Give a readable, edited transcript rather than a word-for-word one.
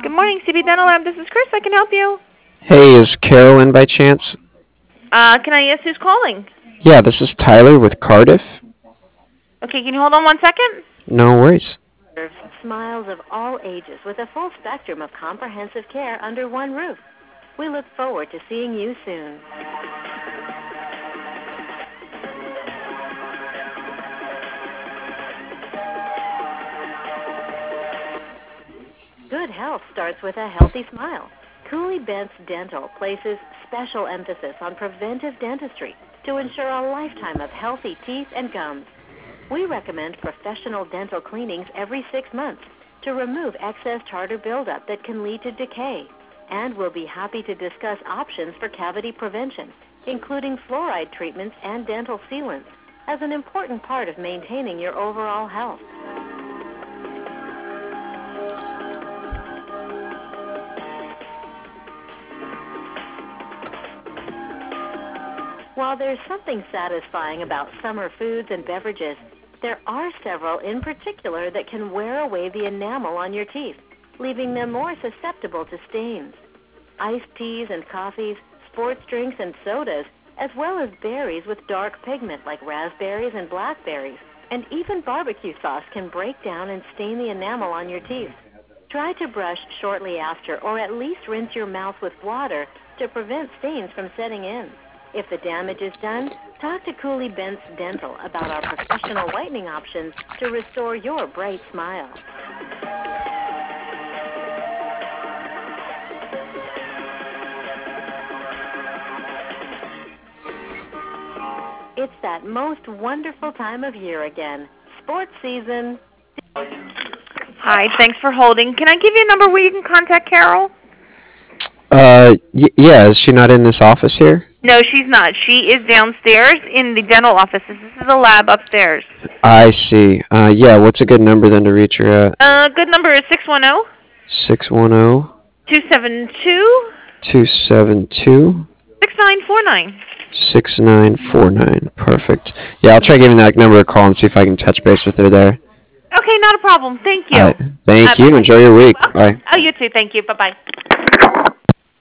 Good morning, CB Dental Lab. This is Chris. I can help you. Hey, is Carol in by chance? Can I ask who's calling? Yeah, this is Tyler with Cardiff. Okay, can you hold on 1 second? No worries. Smiles of all ages with a full spectrum of comprehensive care under one roof. We look forward to seeing you soon. Good health starts with a healthy smile. Cooley Bentz Dental places special emphasis on preventive dentistry to ensure a lifetime of healthy teeth and gums. We recommend professional dental cleanings every 6 months to remove excess tartar buildup that can lead to decay. And we'll be happy to discuss options for cavity prevention, including fluoride treatments and dental sealants, as an important part of maintaining your overall health. While there's something satisfying about summer foods and beverages, there are several in particular that can wear away the enamel on your teeth, leaving them more susceptible to stains. Iced teas and coffees, sports drinks and sodas, as well as berries with dark pigment like raspberries and blackberries, and even barbecue sauce can break down and stain the enamel on your teeth. Try to brush shortly after, or at least rinse your mouth with water to prevent stains from setting in. If the damage is done, talk to Cooley Bentz Dental about our professional whitening options to restore your bright smile. It's that most wonderful time of year again. Sports season. Hi, thanks for holding. Can I give you a number where you can contact Carol? Yeah, is she not in this office here? No, she's not. She is downstairs in the dental office. This is the lab upstairs. I see. Yeah, what's a good number then to reach her at? Good number is 610 610 272 272 6949. 6949. Perfect. Yeah, I'll try giving that number a call and see if I can touch base with her there. Okay, not a problem. Thank you. All right. Thank you. Enjoy your week. Bye. Oh, you too. Thank you. Bye-bye.